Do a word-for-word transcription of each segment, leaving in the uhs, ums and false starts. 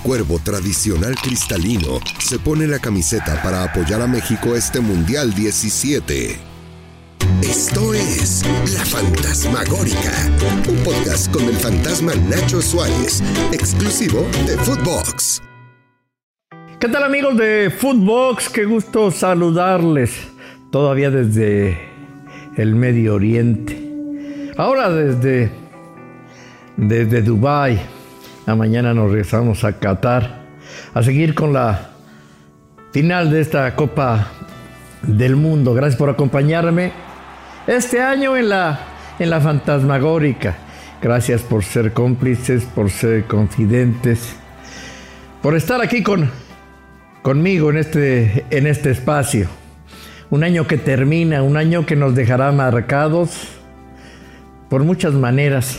cuervo tradicional cristalino se pone la camiseta para apoyar a México este Mundial diecisiete. Esto es La Fantasmagórica, un podcast con el fantasma Nacho Suárez, exclusivo de Footbox. ¿Qué tal, amigos de Footbox? Qué gusto saludarles, todavía desde el Medio Oriente. Ahora desde, desde Dubái. A mañana nos regresamos a Qatar a seguir con la final de esta Copa del Mundo. Gracias por acompañarme este año en la, en la Fantasmagórica. Gracias por ser cómplices, por ser confidentes, por estar aquí con, conmigo en este, en este espacio. Un año que termina, un año que nos dejará marcados por muchas maneras.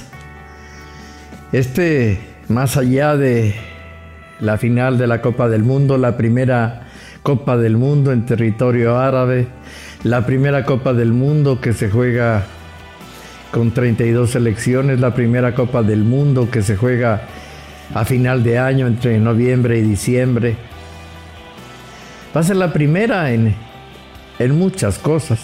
Este, más allá de la final de la Copa del Mundo, la primera Copa del Mundo en territorio árabe, la primera Copa del Mundo que se juega con treinta y dos selecciones, la primera Copa del Mundo que se juega a final de año entre noviembre y diciembre. Va a ser la primera en, en muchas cosas.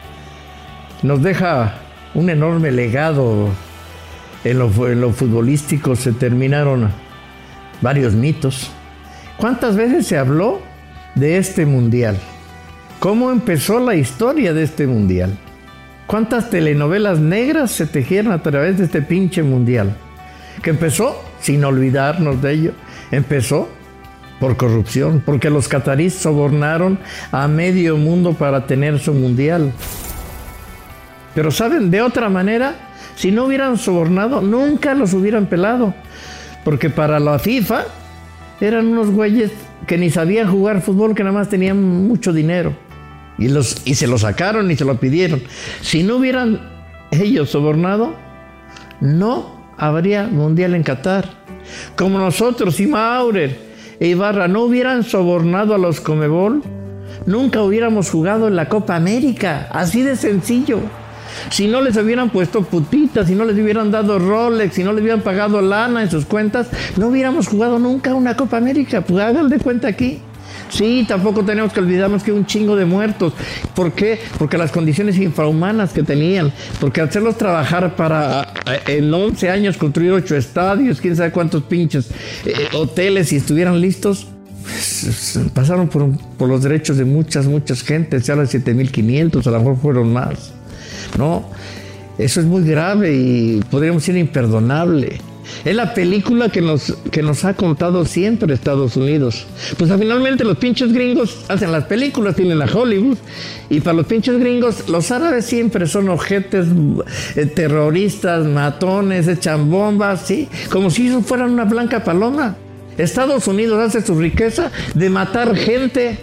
Nos deja un enorme legado. En lo, en lo futbolístico se terminaron varios mitos. ¿Cuántas veces se habló de este mundial? ¿Cómo empezó la historia de este mundial? ¿Cuántas telenovelas negras se tejieron a través de este pinche mundial? Que empezó, sin olvidarnos de ello, empezó por corrupción, porque los cataríes sobornaron a medio mundo para tener su mundial. Pero ¿saben? De otra manera, si no hubieran sobornado, nunca los hubieran pelado. Porque para la FIFA eran unos güeyes que ni sabían jugar fútbol, que nada más tenían mucho dinero. Y, los, y se lo sacaron y se lo pidieron. Si no hubieran ellos sobornado, no habría mundial en Qatar. Como nosotros y Maurer e Ibarra no hubieran sobornado a los Conmebol, nunca hubiéramos jugado en la Copa América. Así de sencillo. Si no les hubieran puesto putitas, si no les hubieran dado Rolex, si no les hubieran pagado lana en sus cuentas, no hubiéramos jugado nunca una Copa América. Pues hagan de cuenta aquí. Sí, tampoco tenemos que olvidarnos que un chingo de muertos. ¿Por qué? Porque las condiciones infrahumanas que tenían. Porque hacerlos trabajar para en once años construir ocho estadios, quién sabe cuántos pinches eh, hoteles, si estuvieran listos, pues, pasaron por, por los derechos de muchas, muchas gentes. Se habla de siete mil quinientos, a lo mejor fueron más. No, eso es muy grave y podríamos decir imperdonable. Es la película que nos, que nos ha contado siempre Estados Unidos. Pues finalmente los pinches gringos hacen las películas, tienen a Hollywood, y para los pinches gringos los árabes siempre son ojetes, eh, terroristas, matones, echan bombas, ¿sí? Como si ellos fueran una blanca paloma. Estados Unidos hace su riqueza de matar gente,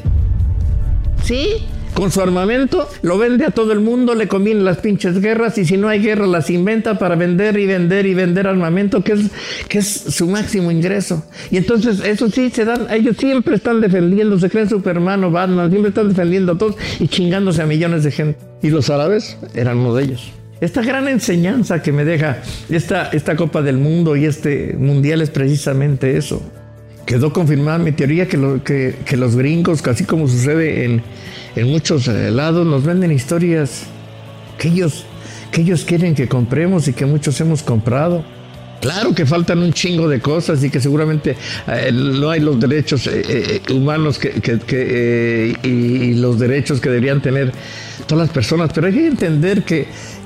¿sí? Con su armamento, lo vende a todo el mundo, le convienen las pinches guerras, y si no hay guerra las inventa para vender y vender y vender armamento, que es, que es su máximo ingreso. Y entonces, eso sí, se dan, ellos siempre están defendiendo, se creen Superman o Batman, siempre están defendiendo a todos y chingándose a millones de gente. Y los árabes eran uno de ellos. Esta gran enseñanza que me deja esta, esta Copa del Mundo y este Mundial es precisamente eso. Quedó confirmada mi teoría que, lo, que, que los gringos, así como sucede en, en muchos lados, nos venden historias que ellos, que ellos quieren que compremos y que muchos hemos comprado. Claro que faltan un chingo de cosas y que seguramente eh, no hay los derechos eh, eh, humanos que, que, que, eh, y, y los derechos que deberían tener todas las personas, pero hay que entender que,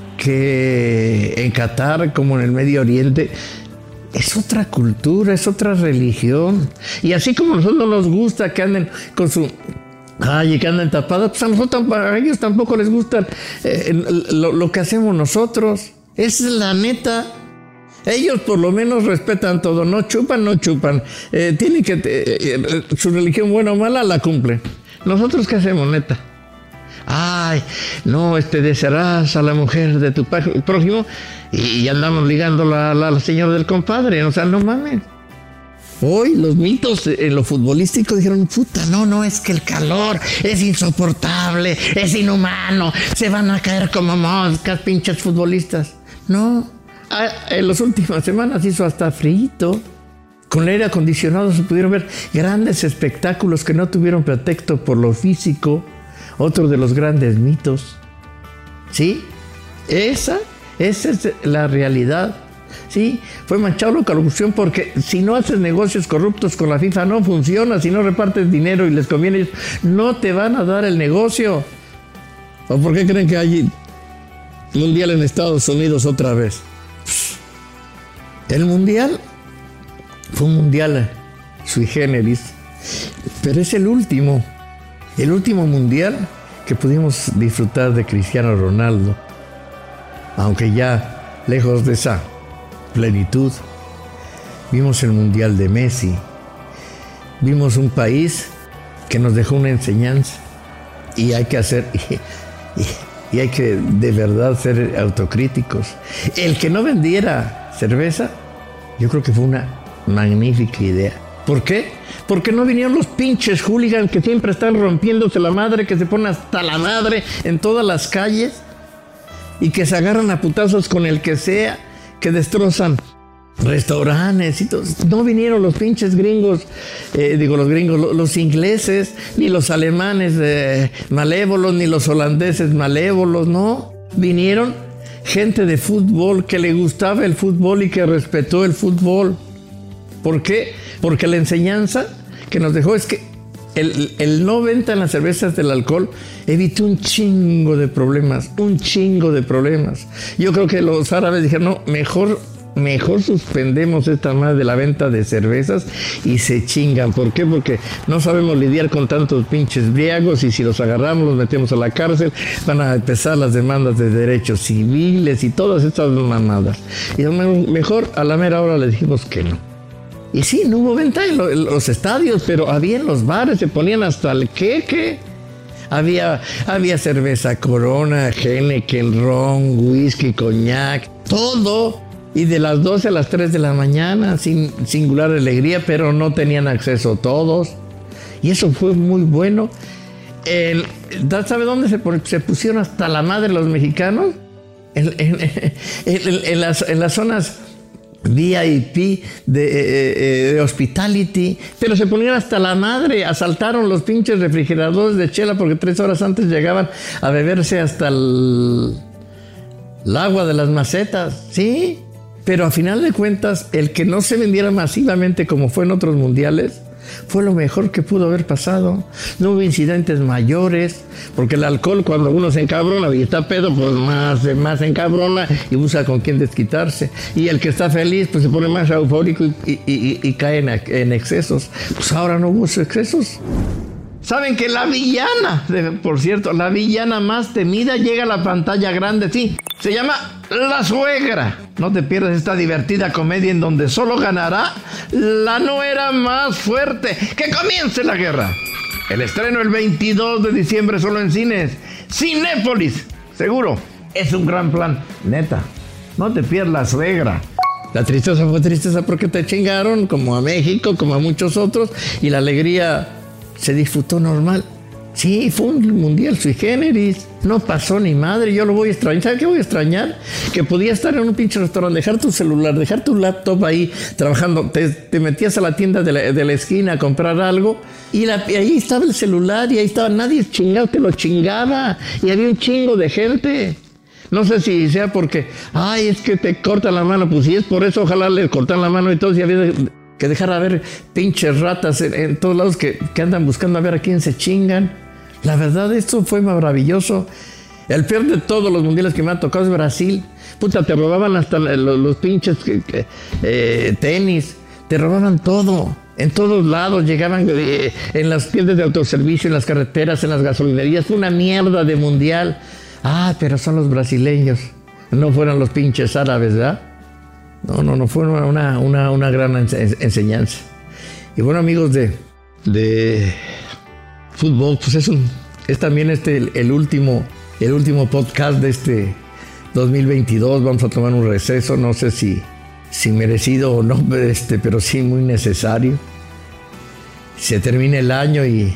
que en Qatar, como en el Medio Oriente, es otra cultura, es otra religión. Y así como a nosotros nos gusta que anden con su... Ay, que anden tapadas, pues a nosotros, a ellos tampoco les gusta eh, lo, lo que hacemos nosotros. Es la neta. Ellos por lo menos respetan todo. No chupan, no chupan. Eh, tienen que... Eh, su religión buena o mala la cumplen. ¿Nosotros qué hacemos, neta? Ay, no, este, desearás a la mujer de tu prójimo y andamos ligando la, la, la señora del compadre. O sea, no mames. Hoy los mitos en lo futbolístico dijeron, puta, no, no, es que el calor es insoportable, es inhumano, se van a caer como moscas, pinches futbolistas. No, en las últimas semanas hizo hasta frito. Con el aire acondicionado se pudieron ver grandes espectáculos que no tuvieron pretexto por lo físico, otro de los grandes mitos. ¿Sí? Esa, esa es la realidad. Sí, fue manchado la corrupción porque si no haces negocios corruptos con la FIFA no funciona, si no repartes dinero y les conviene, no te van a dar el negocio. ¿O por qué creen que hay mundial en Estados Unidos otra vez? El mundial fue un mundial sui generis, pero es el último, el último mundial que pudimos disfrutar de Cristiano Ronaldo, aunque ya lejos de esa plenitud. Vimos el mundial de Messi, vimos un país que nos dejó una enseñanza y hay que hacer y, y, y hay que de verdad ser autocríticos. El que no vendiera cerveza, yo creo que fue una magnífica idea. ¿Por qué? Porque no vinieron los pinches hooligans que siempre están rompiéndose la madre, que se ponen hasta la madre en todas las calles y que se agarran a putazos con el que sea, que destrozan restaurantes y todo. No vinieron los pinches gringos, eh, digo los gringos, los, los ingleses, ni los alemanes eh, malévolos, ni los holandeses malévolos, no. Vinieron gente de fútbol que le gustaba el fútbol y que respetó el fútbol. ¿Por qué? Porque la enseñanza que nos dejó es que el, el no venta en las cervezas del alcohol evitó un chingo de problemas, un chingo de problemas. Yo creo que los árabes dijeron, no, mejor, mejor suspendemos esta madre de la venta de cervezas y se chingan. ¿Por qué? Porque no sabemos lidiar con tantos pinches briagos y si los agarramos, los metemos a la cárcel, van a empezar las demandas de derechos civiles y todas estas mamadas. Y mejor a la mera hora le dijimos que no. Y sí, no hubo venta en, lo, en los estadios, pero había en los bares, se ponían hasta el queque. Había, había cerveza Corona, Heineken, ron, whisky, coñac, todo. Y de las doce a las tres de la mañana, sin singular alegría, pero no tenían acceso todos. Y eso fue muy bueno. El, ¿sabe dónde se, se pusieron hasta la madre los mexicanos? En, en, en, en, en, las, en las zonas V I P de, eh, de hospitality, pero se ponían hasta la madre, asaltaron los pinches refrigeradores de chela porque tres horas antes llegaban a beberse hasta el, el agua de las macetas, ¿sí? Pero a final de cuentas, el que no se vendiera masivamente como fue en otros mundiales, fue lo mejor que pudo haber pasado. No hubo incidentes mayores, porque el alcohol cuando uno se encabrona y está pedo, pues más, más se encabrona y busca con quién desquitarse. Y el que está feliz, pues se pone más eufórico y, y, y, y cae en, en excesos. Pues ahora no hubo excesos. ¿Saben que la villana, por cierto, la villana más temida llega a la pantalla grande? Sí, se llama La Suegra. No te pierdas esta divertida comedia en donde solo ganará la nuera más fuerte. ¡Que comience la guerra! El estreno el veintidós de diciembre solo en cines. Cinépolis, seguro, es un gran plan. Neta, no te pierdas La Suegra. La tristeza fue tristeza porque te chingaron, como a México, como a muchos otros, y la alegría se disfrutó normal. Sí, fue un mundial sui generis. No pasó ni madre, yo lo voy a extrañar. ¿Sabes qué voy a extrañar? Que podía estar en un pinche restaurante, dejar tu celular, dejar tu laptop ahí trabajando. Te, te metías a la tienda de la, de la esquina a comprar algo y, la, y ahí estaba el celular y ahí estaba, nadie chingado, te lo chingaba. Y había un chingo de gente. No sé si sea porque, ay, es que te cortan la mano. Pues si es por eso, ojalá le cortan la mano y todo. Si había que dejar a ver pinches ratas en, en todos lados que, que andan buscando a ver a quién se chingan. La verdad, esto fue maravilloso. El peor de todos los mundiales que me ha tocado es Brasil. Puta, te robaban hasta los, los pinches eh, tenis. Te robaban todo. En todos lados llegaban eh, en las tiendas de autoservicio, en las carreteras, en las gasolinerías. Fue una mierda de mundial. Ah, pero son los brasileños. No fueron los pinches árabes, ¿verdad? No, no, no. Fue una, una, una gran enseñanza. Y bueno, amigos de... de fútbol, pues es, un, es también este el, el, último, el último podcast de este dos mil veintidós. Vamos a tomar un receso, no sé si, si merecido o no, este, pero sí muy necesario. Se termina el año y,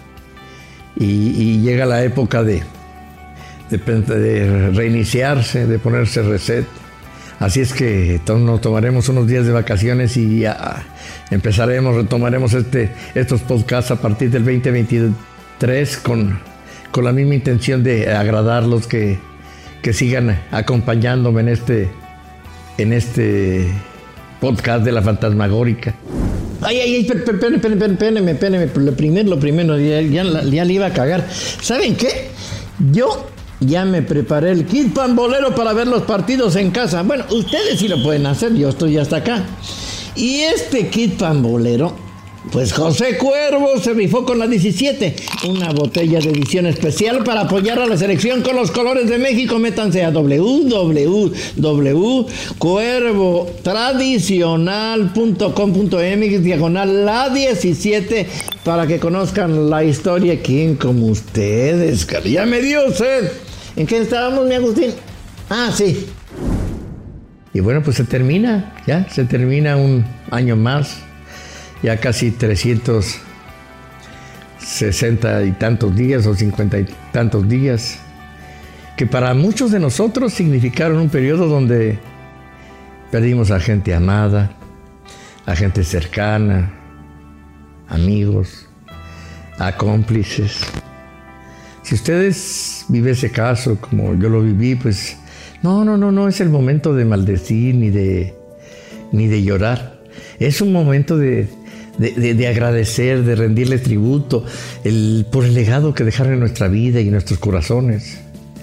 y, y llega la época de, de, de reiniciarse, de ponerse reset. Así es que nos tomaremos unos días de vacaciones y ya empezaremos, retomaremos este, estos podcasts a partir del veinte veintitrés con, con la misma intención de agradarlos, que, que sigan acompañándome en este, en este podcast de la Fantasmagórica. Ay, ay, ay, espérenme, espérenme, espérenme, espérenme, lo primero, lo primero, ya, ya, ya le iba a cagar. ¿Saben qué? Yo ya me preparé el kit pambolero para ver los partidos en casa. Bueno, ustedes sí lo pueden hacer, yo estoy hasta acá. Y este kit pambolero, pues José Cuervo se rifó con la diecisiete, una botella de edición especial para apoyar a la selección con los colores de México. Métanse a w w w punto cuervo tradicional punto com punto m x diagonal la diecisiete para que conozcan la historia. ¿Quién como ustedes? Ya me dio sed. ¿En qué estábamos, mi Agustín? Ah, sí. Y bueno, pues se termina, ya, se termina un año más. Ya casi trescientos sesenta y tantos días o cincuenta y tantos días, que para muchos de nosotros significaron un periodo donde perdimos a gente amada, a gente cercana, amigos, a cómplices. Si ustedes viven ese caso como yo lo viví, pues no, no, no, no es el momento de maldecir ni de, ni de llorar. Es un momento de De, de, de agradecer, de rendirles tributo el, por el legado que dejaron en nuestra vida y en nuestros corazones.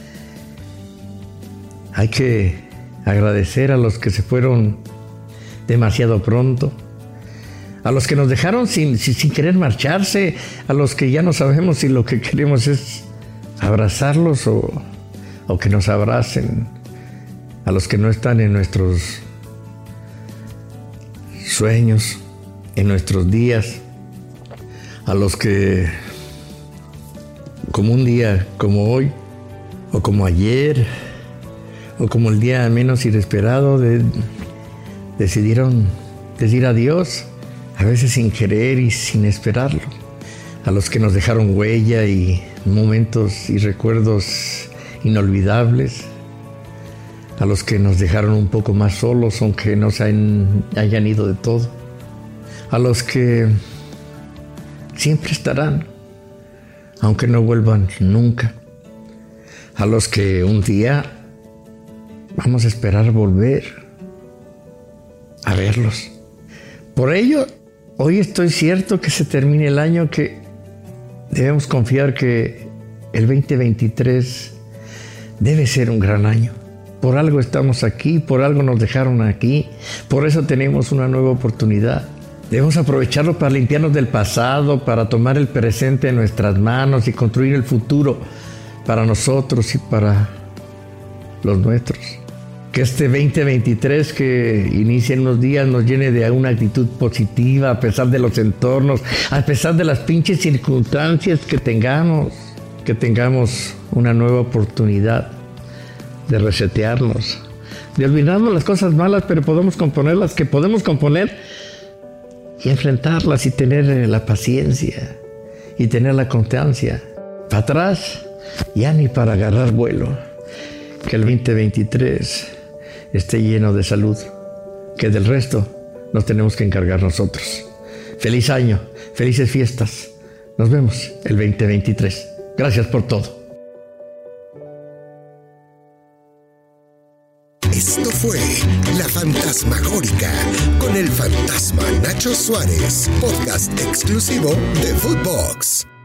Hay que agradecer a los que se fueron demasiado pronto, a los que nos dejaron sin, sin, sin querer marcharse, a los que ya no sabemos si lo que queremos es abrazarlos o, o que nos abracen, a los que no están en nuestros sueños, en nuestros días, a los que, como un día como hoy, o como ayer, o como el día menos inesperado, de, decidieron decir adiós, a veces sin querer y sin esperarlo, a los que nos dejaron huella y momentos y recuerdos inolvidables, a los que nos dejaron un poco más solos, aunque no se hayan, hayan ido de todo, a los que siempre estarán, aunque no vuelvan nunca, a los que un día vamos a esperar volver a verlos. Por ello, hoy estoy cierto que se termine el año, que debemos confiar que el veinte veintitrés debe ser un gran año. Por algo estamos aquí, por algo nos dejaron aquí, por eso tenemos una nueva oportunidad. Debemos aprovecharlo para limpiarnos del pasado, para tomar el presente en nuestras manos y construir el futuro para nosotros y para los nuestros. Que este veinte veintitrés que inicia en unos días nos llene de una actitud positiva a pesar de los entornos, a pesar de las pinches circunstancias que tengamos, que tengamos una nueva oportunidad de resetearnos, de olvidarnos las cosas malas, pero podemos componer las que podemos componer y enfrentarlas y tener la paciencia y tener la constancia. Para atrás, ya ni para agarrar vuelo. Que el veinte veintitrés esté lleno de salud, que del resto nos tenemos que encargar nosotros. Feliz año, felices fiestas. Nos vemos el veinte veintitrés. Gracias por todo. Esto fue La Fantasmagórica con el fantasma Nacho Suárez, podcast exclusivo de Footbox.